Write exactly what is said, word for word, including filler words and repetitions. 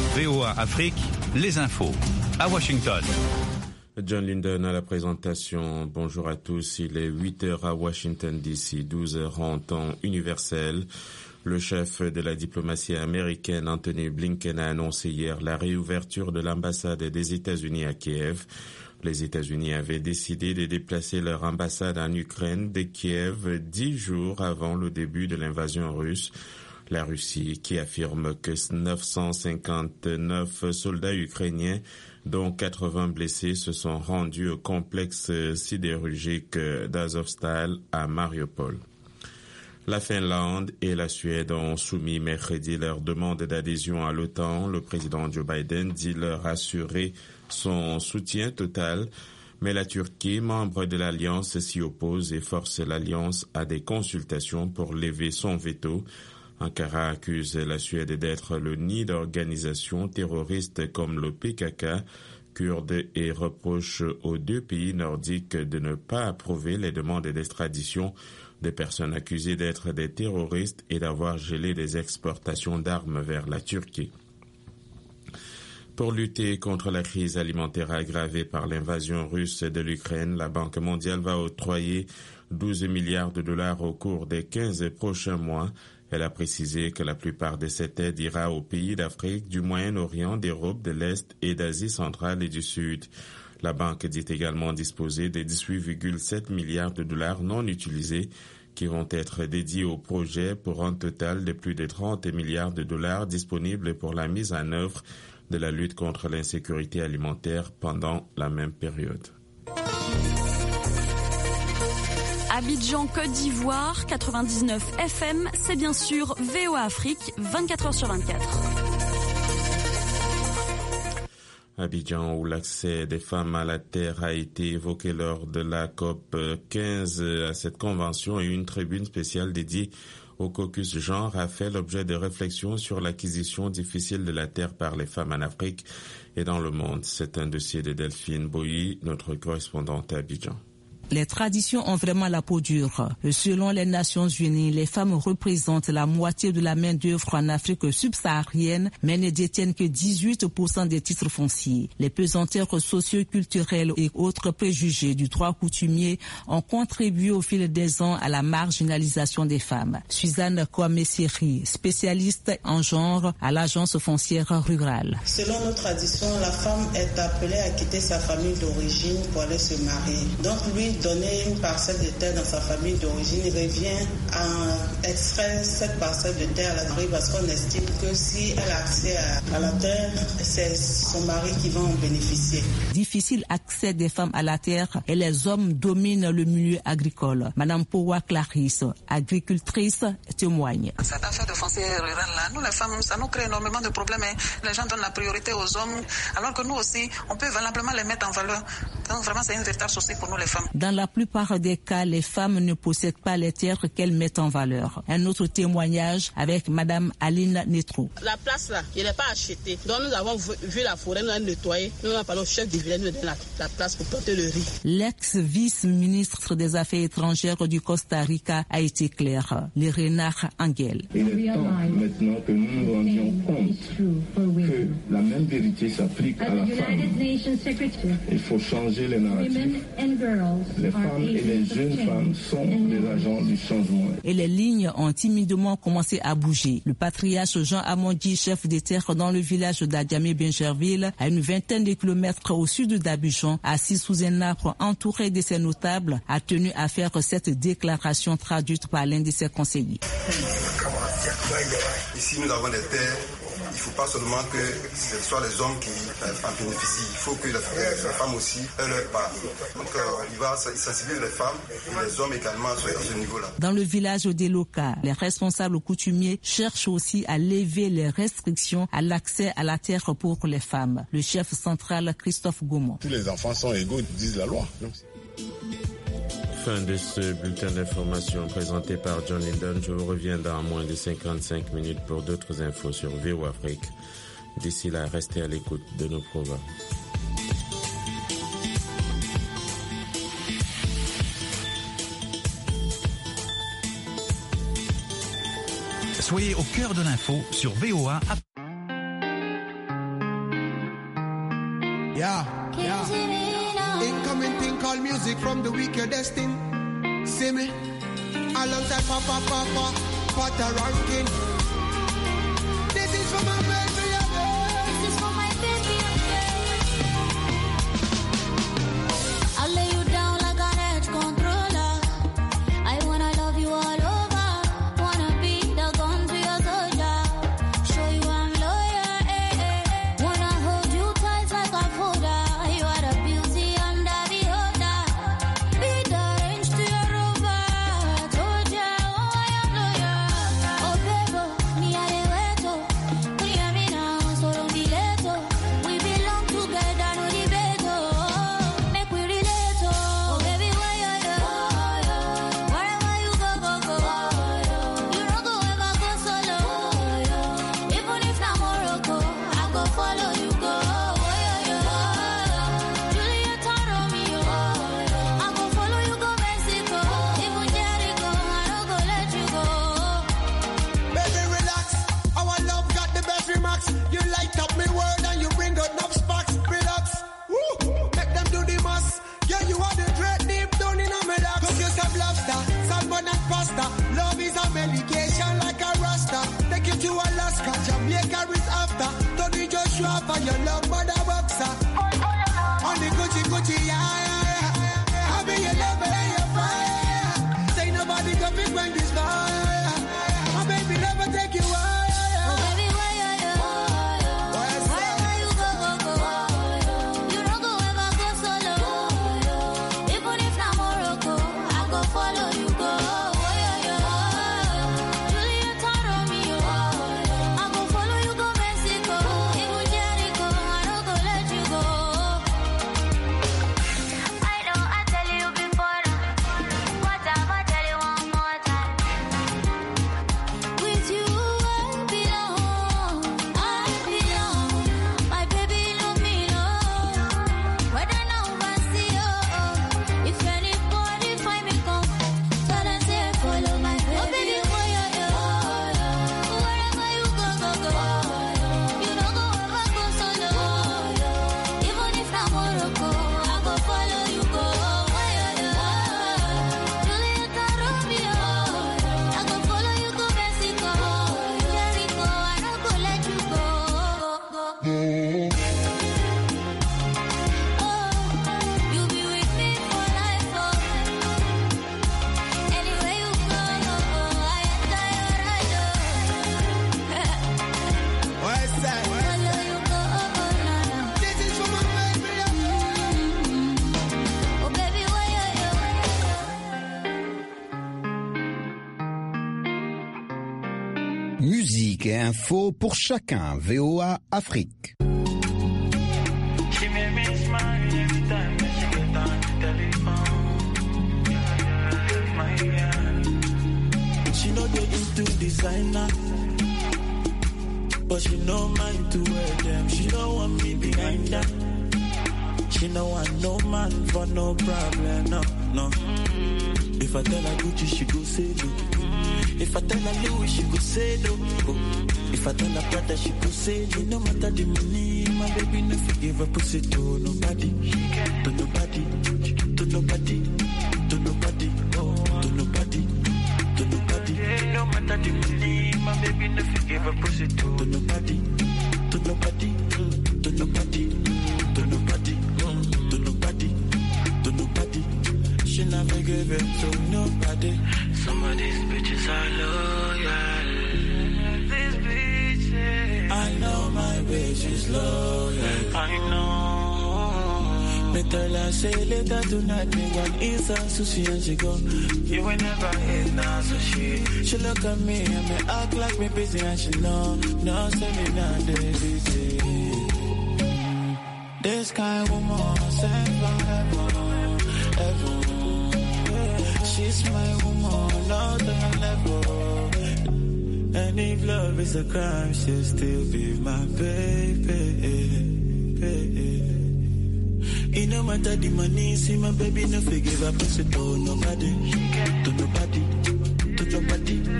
V O A Afrique, les infos. À Washington. John Linden à la présentation. Bonjour à tous. Il est huit heures à Washington D C, douze heures en temps universel. Le chef de la diplomatie américaine, Anthony Blinken, a annoncé hier la réouverture de l'ambassade des États-Unis à Kiev. Les États-Unis avaient décidé de déplacer leur ambassade en Ukraine de Kiev dix jours avant le début de l'invasion russe. La Russie qui affirme que neuf cent cinquante-neuf soldats ukrainiens, dont quatre-vingts blessés, se sont rendus au complexe sidérurgique d'Azovstal à Mariupol. La Finlande et la Suède ont soumis mercredi leur demande d'adhésion à l'OTAN. Le président Joe Biden dit leur assurer son soutien total, mais la Turquie, membre de l'Alliance, s'y oppose et force l'Alliance à des consultations pour lever son veto. Ankara accuse la Suède d'être le nid d'organisations terroristes comme le P K K, kurde, et reproche aux deux pays nordiques de ne pas approuver les demandes d'extradition des personnes accusées d'être des terroristes et d'avoir gelé des exportations d'armes vers la Turquie. Pour lutter contre la crise alimentaire aggravée par l'invasion russe de l'Ukraine, la Banque mondiale va octroyer douze milliards de dollars au cours des quinze prochains mois. Elle a précisé que la plupart de cette aide ira aux pays d'Afrique, du Moyen-Orient, d'Europe de l'Est et d'Asie centrale et du Sud. La banque dit également disposer de dix-huit virgule sept milliards de dollars non utilisés qui vont être dédiés au projet pour un total de plus de trente milliards de dollars disponibles pour la mise en œuvre de la lutte contre l'insécurité alimentaire pendant la même période. Abidjan, Côte d'Ivoire, quatre-vingt-dix-neuf F M, c'est bien sûr V O A Afrique, vingt-quatre heures sur vingt-quatre. Abidjan, où l'accès des femmes à la terre a été évoqué lors de la COP quinze. À cette convention et une tribune spéciale dédiée au caucus genre a fait l'objet de réflexions sur l'acquisition difficile de la terre par les femmes en Afrique et dans le monde. C'est un dossier de Delphine Boyi, notre correspondante à Abidjan. Les traditions ont vraiment la peau dure. Selon les Nations Unies, les femmes représentent la moitié de la main-d'œuvre en Afrique subsaharienne, mais ne détiennent que dix-huit pour cent des titres fonciers. Les pesanteurs socio-culturelles et autres préjugés du droit coutumier ont contribué au fil des ans à la marginalisation des femmes. Suzanne Kwame-Siri, spécialiste en genre à l'agence foncière rurale. Selon nos traditions, la femme est appelée à quitter sa famille d'origine pour aller se marier. Donc lui, donner une parcelle de terre dans sa famille d'origine, il revient à extraire cette parcelle de terre à la mari parce qu'on estime que si elle a accès à, à la terre, c'est son mari qui va en bénéficier. Difficile accès des femmes à la terre et les hommes dominent le milieu agricole. Madame Powa Clarisse, agricultrice, témoigne. Cette affaire de foncier rural là, nous les femmes, ça nous crée énormément de problèmes. Les gens donnent la priorité aux hommes, alors que nous aussi, on peut valablement les mettre en valeur. Donc vraiment, c'est une véritable souci pour nous les femmes. Dans la plupart des cas, les femmes ne possèdent pas les terres qu'elles mettent en valeur. Un autre témoignage avec Madame Aline Netrou. La place là, elle n'est pas achetée. Donc nous avons vu la forêt, nous avons nettoyé. Nous avons parlé au chef du village, nous donne la, la place pour planter le riz. L'ex-vice-ministre des Affaires étrangères du Costa Rica a été clair. Les renards Angel. Il est temps maintenant que nous nous rendions compte que la même vérité s'applique à la femme. Il faut changer les narratifs. Les femmes et les jeunes femmes sont les agents du changement. Et les lignes ont timidement commencé à bouger. Le patriarche Jean Amondi, chef des terres dans le village d'Adiamé-Bingerville, à une vingtaine de kilomètres au sud d'Abidjan, assis sous un arbre entouré de ses notables, a tenu à faire cette déclaration traduite par l'un de ses conseillers. Ici, nous avons des terres. Il ne faut pas seulement que ce soit les hommes qui en bénéficient, il faut que les, les femmes aussi aient leur part. Donc euh, il va sensibiliser les femmes et les hommes également à ce niveau-là. Dans le village d'Eloka, les responsables coutumiers cherchent aussi à lever les restrictions à l'accès à la terre pour les femmes. Le chef central, Christophe Gaumont. Tous les enfants sont égaux, disent la loi. Donc... Fin de ce bulletin d'information présenté par John Linden. Je vous reviens dans moins de cinquante-cinq minutes pour d'autres infos sur V O A Afrique. D'ici là, restez à l'écoute de nos programmes. Soyez au cœur de l'info sur V O A. Yeah, yeah. Incoming thing called music from the weak you're destined. See me? Alongside Papa Papa, Pata Rankin. This is for my baby. This is for my baby. I'll lay you down like an edge controller. I wanna love you all over. Wanna be the gun to your soldier. Show you I'm loyal. Eh, eh, eh. Wanna hold you tight like a folder. You are the beauty and the beholder. Be the range to your rover. Told ya, oh I am loyal. Oh baby, me a de weto. We are me now, so don't be late. We belong together, no debate. Make we relate. Oh baby, why you you? Wherever you go, go, go. You don't go ever go solo. Even if not Morocco, I go follow you go. Juliet and Romeo, I go follow you go Mexico. Even Jericho, I don't go let you go. Baby, relax. Our love got the best remarks. You light up me world and you bring out enough sparks. Relax. Woo. Make them do the mass. Yeah, you are the dread deep down in a medax. Cook yourself lobster, salmon and pasta. Love is a medication like a rasta. Take you to Alaska, Jamaica is after. Tony Joshua for your love mother boxer. On the Gucci Gucci, yeah, yeah, yeah. I be your lover and your fire. Say nobody can fit when this fire. My baby never take you away. Oh baby, why you you? Wherever you go, go, go. You don't go ever go solo. Even if not Morocco, I go follow you go. Juliet and Romeo, I go follow you go Mexico. Even Jericho, I don't go let you go. I know I tell you before, but I'ma tell you one more time. With you I belong, I belong. My baby love me long. Whether now I see you, if anybody find me come, tell them say follow my baby. Oh baby, why you you? Wherever you go, go, go. You don't go ever go solo. Even if not Morocco, I go follow you go. Why you you? Juliet and Romeo, I go follow you go Mexico. Jericho, I don't go let you go. Oh, you be with me for life. Oh, anywhere you go, I enter your ride. What's that? Follow you go, oh, na, na. This is for my baby. Oh baby, why you you? Musique et info pour chacun. V O A Afrique. She made me smile every time that she get on the telephone. Yeah, my girl. She know they into designer, but she no mind to wear them. She don't want me behind her. She no want no man for no problem, no, no. If I tell her Gucci, she go say no. If I tell her Louis, she go say no. If I tell her Prada, she go say no. No matter the money, my baby no forgive her pussy to nobody, to nobody, to nobody, to nobody, oh, to nobody, to nobody. No matter the money, my baby no forgive her pussy to nobody, to nobody, to nobody, to nobody, to nobody, to nobody. She never give it to nobody. Some of these bitches are loyal. These bitches, I know my bitch is loyal. I know. Me tell her say later tonight me want eat some sushi and she go. You will never eat no sushi. She look at me and me act like me busy and she know. No say me not busy. This kind of woman sent from heaven, heaven. She's my woman, not on level. And if love is a crime, she'll still be my baby, baby. It no matter the money, see my baby no forgive her pussy to nobody, to nobody,